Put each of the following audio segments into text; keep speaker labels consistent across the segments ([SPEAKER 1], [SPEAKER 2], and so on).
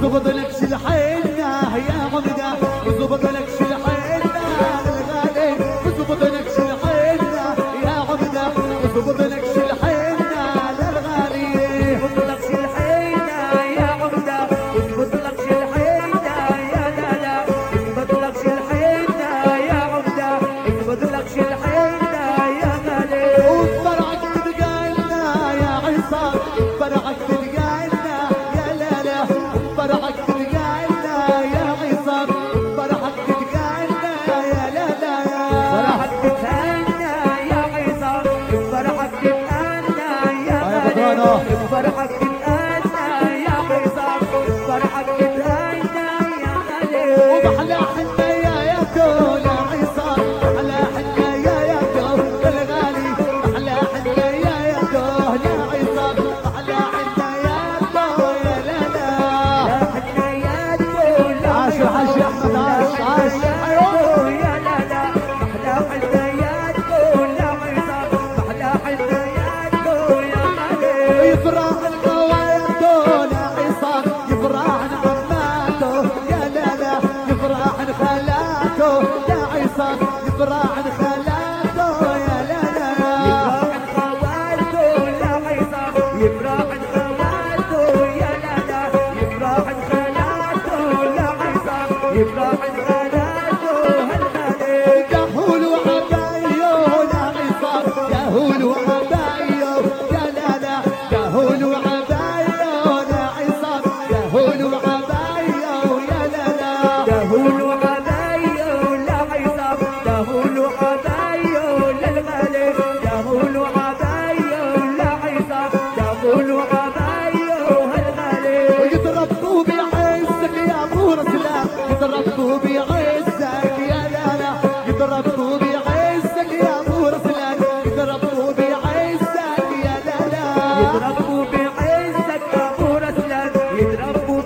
[SPEAKER 1] وزبط لك شلحينا يا عمده وزبط لك شلحينا للغالي وزبط لك شلحينا يا عمده وزبط لك شلحينا للغالي
[SPEAKER 2] وزبط لك شلحينا يا عمده وزبط لك شلحينا يا لالا وزبط لك شلحينا يا عمده وزبط لك شلحينا يا غالي
[SPEAKER 1] وفرعك تلقانا يا عصام فرعك تلقانا يا لالا فرعك تلقانا يا عصام فرعك تلقانا يا لالا
[SPEAKER 2] فرحك تتهنى يا عصام فرحك تتهنى يا غالي فرحك تتهنى يا عصام فرحك تتهنى يا غالي
[SPEAKER 1] ومحلى حنايا دول يا عصام محلى حنايا دول الغالي محلى حنايا دول يا عصام محلى حنايا دول يا لالا
[SPEAKER 2] لا حنايا دول
[SPEAKER 1] عاش عاش يا احمد عاش عاش
[SPEAKER 2] يا لالا محلى حنايا دول يا عصام محلى حنايا دول يا غالي
[SPEAKER 1] يفرح القوايا دول يا عصام يفرح عماته يا لالا يفرح خالاته يا عصام يفرح خالاته يا لالا
[SPEAKER 2] يفرح خواته يا عصام يفرح خواته يا لالا يفرح خواته يا عصام يفرح خواته هالغالي
[SPEAKER 1] يهول وعبايو يا عصام يهول وعبايو يا لالا يهول وعبايو يا عصام يهول وعبايو يا لالا
[SPEAKER 2] دهول عبايو لا عصام دهول عبايو للغالي دهول عبايو لا عصام دهول عبايو هالغالي
[SPEAKER 1] ويتربوا بعزك يا ابو رسلان يتربوا بعزك يا لالا يتربوا بعزك يا ابو رسلان يتربوا بعزك يا لالا
[SPEAKER 2] يضربوا بعزك ابو رسلان يضربوا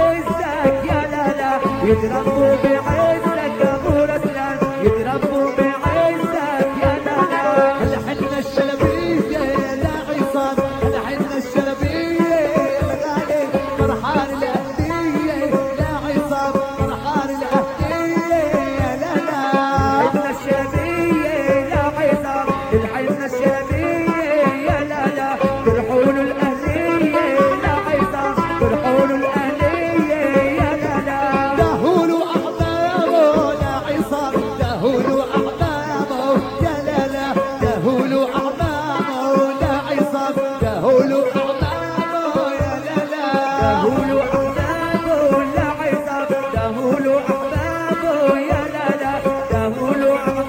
[SPEAKER 2] بعزك يا لالا يضربوا بعزك ابو رسلان يضربوا بعزك يا لالا
[SPEAKER 1] الحنة الشلبية يا عصام الحنة الشلبية الغالي فرحان الأهلية يا عصام فرحان الأهلية يا لالا
[SPEAKER 2] الحنة الشبية يا عصام الحنة الشبية يا لالا فرحون الأهلية يا عصام فرحون الأهلية يا لالا
[SPEAKER 1] دهول أحبابه يا عصام دهول أحبابه يا لالا دهول أحبابه يا عصام دهول أحبابه يا لالا
[SPEAKER 2] دهول أحبابه لا عصام دهول أحبابه يا لالا دهول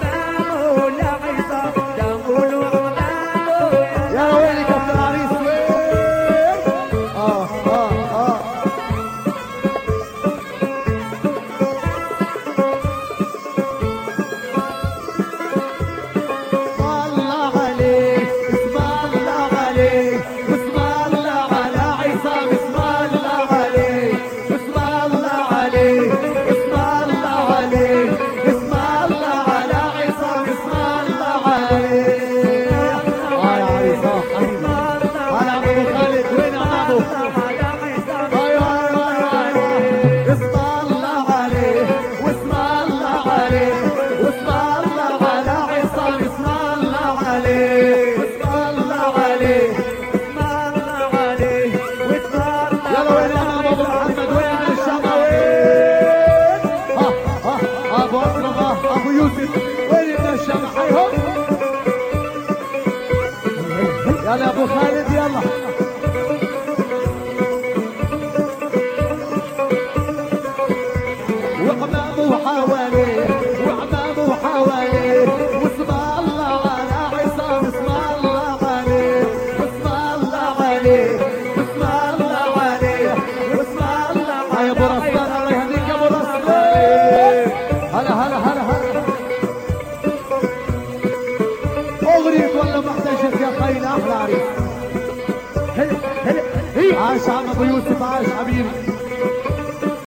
[SPEAKER 2] أحبابه لا عصام دهول أحبابه
[SPEAKER 1] يا ويلك يا ابن العريس وين اسم الله عليك اسم الله عليك اسم الله على عصام اسم الله عليك اسم الله عليك اسم الله عليك اسم الله على عصام اسم الله عليك يا عريس حبيبي هلا ابو خالد وين ابو
[SPEAKER 2] على عصام
[SPEAKER 1] اسم الله عليه واسم الله عليه واسم الله على عصام اسم الله عليه اسم الله عليه
[SPEAKER 2] اسم الله عليه واسم الله
[SPEAKER 1] يلا وين انا ابو محمد وين من الشمال ها ابو اكرم ابو يوسف وين من الشمال حيهم يلا ابو خالد يلا وعمامه حواليه وعمامه حواليه واسم الله على عصام اسم الله عليه واسم الله عليه واسم الله عليه واسم الله عليه يا ابو رسلان الله يهديك يا ابو رسلان هلا هلا هلا هلا اغريك ولا محتاجك يا خيل احلى عريس
[SPEAKER 2] هلا هلا
[SPEAKER 1] عاش عم ابو يوسف عاش حبيبي